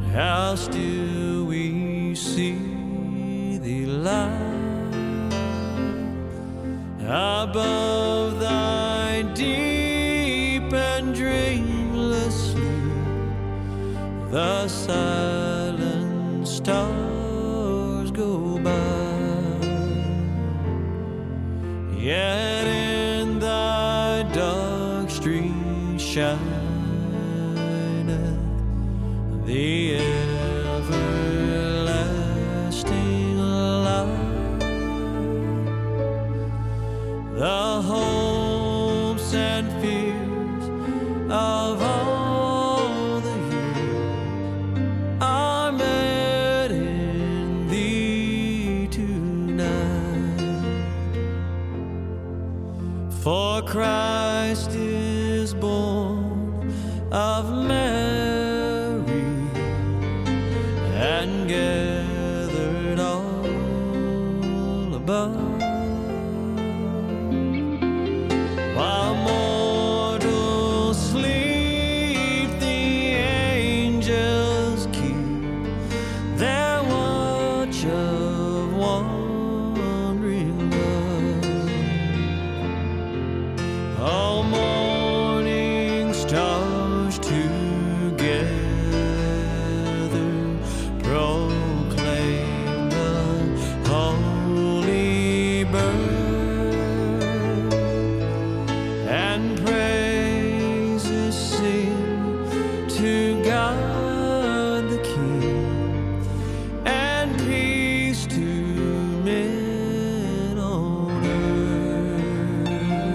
How still we see thee lie above thy deep and dreamless sleep. The silent stars go by, yet in thy dark street shineth the everlasting light. The hopes and fears of all the years are met in thee tonight. For Christ is born of Mary and gathered all above. While mortals sleep, the angels keep their watch of wandering love. All morning stars together proclaim the holy birth, and praises sing to God the King, and peace to men on earth.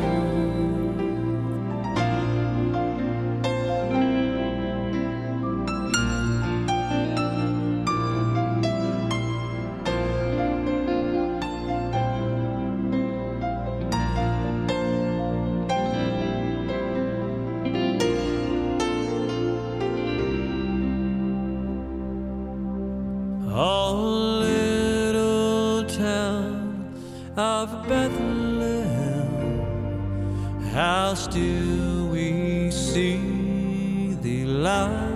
Oh, little town of Bethlehem, how still we see thee lie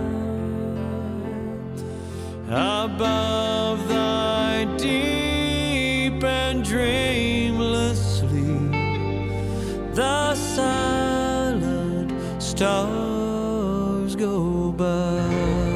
above thy deep and dreamless sleep. The silent stars go by.